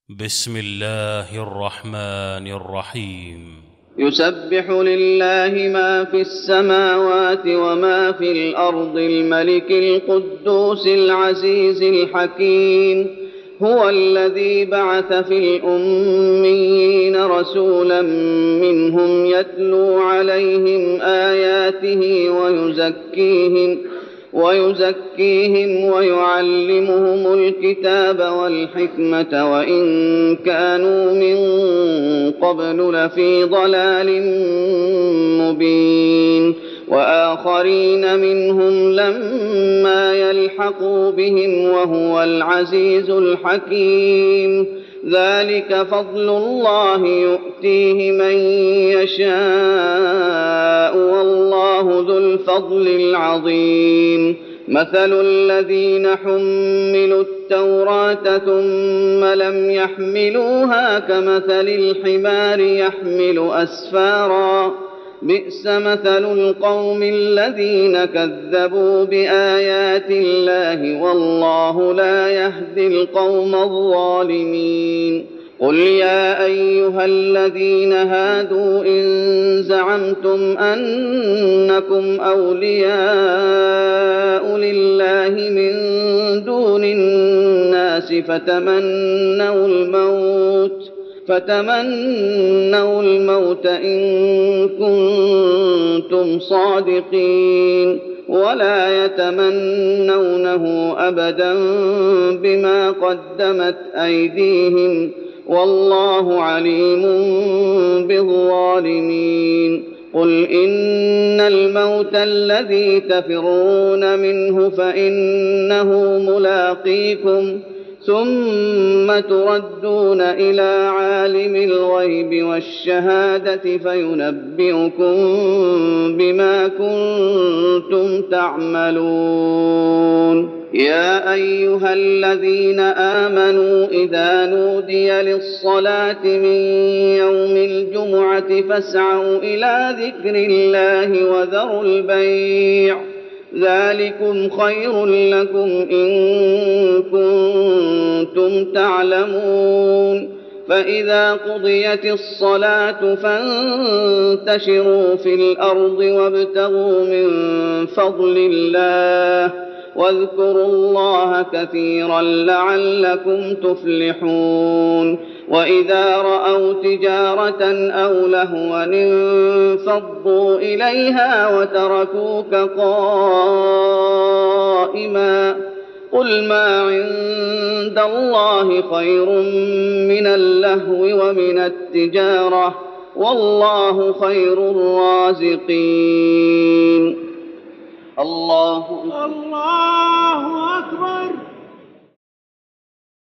بسم الله الرحمن الرحيم. يسبح لله ما في السماوات وما في الأرض الملك القدوس العزيز الحكيم. هو الذي بعث في الأميين رسولا منهم يتلو عليهم آياته ويزكيهم ويعلمهم الكتاب والحكمة وإن كانوا من قبل لفي ضلال مبين. وآخرين منهم لما يلحقوا بهم وهو العزيز الحكيم. ذلك فضل الله يؤتيه من يشاء والله ذو الفضل العظيم. مثل الذين حملوا التوراة ثم لم يحملوها كمثل الحمار يحمل أسفارا بئس مثل القوم الذين كذبوا بآيات الله والله لا يهدي القوم الظالمين. قل يا أيها الذين هادوا إن زعمتم أنكم أولياء لله من دون الناس فتمنوا الموت إن كنتم صادقين ولا يتمنونه أبدا بما قدمت أيديهم والله عليم بالظالمين. قل إن الموت الذي تفرون منه فإنه ملاقيكم ثم تردون إلى عالم الغيب والشهادة فينبئكم بما كنتم تعملون. يا أيها الذين آمنوا إذا نودي للصلاة من يوم الجمعة فاسعوا إلى ذكر الله وذروا البيع ذلكم خير لكم إن كنتم تعلمون. فإذا قضيت الصلاة فانتشروا في الأرض وابتغوا من فضل الله واذكروا الله كثيرا لعلكم تفلحون. وإذا رأوا تجارة أو لهوا انفضوا إليها وتركوك قائما قل ما عند الله خير من اللهو ومن التجارة والله خير الرازقين. الله